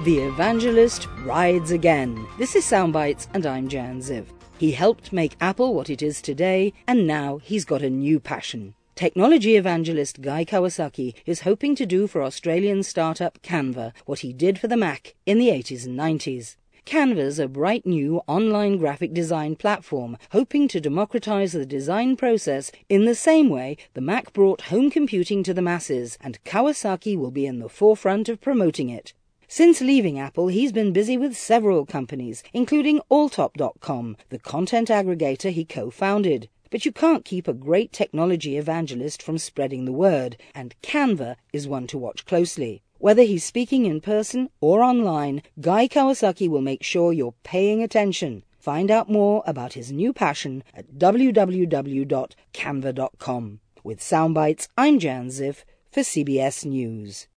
The evangelist rides again. This is Soundbites, and I'm Jan Ziv. He helped make Apple what it is today, and now he's got a new passion. Technology evangelist Guy Kawasaki is hoping to do for Australian startup Canva what he did for the Mac in the 80s and 90s. Canva's a bright new online graphic design platform hoping to democratize the design process in the same way the Mac brought home computing to the masses, and Kawasaki will be in the forefront of promoting it. Since leaving Apple, he's been busy with several companies, including Alltop.com, the content aggregator he co-founded. But you can't keep a great technology evangelist from spreading the word, and Canva is one to watch closely. Whether he's speaking in person or online, Guy Kawasaki will make sure you're paying attention. Find out more about his new passion at www.canva.com. With Soundbites, I'm Jan Ziv for CBS News.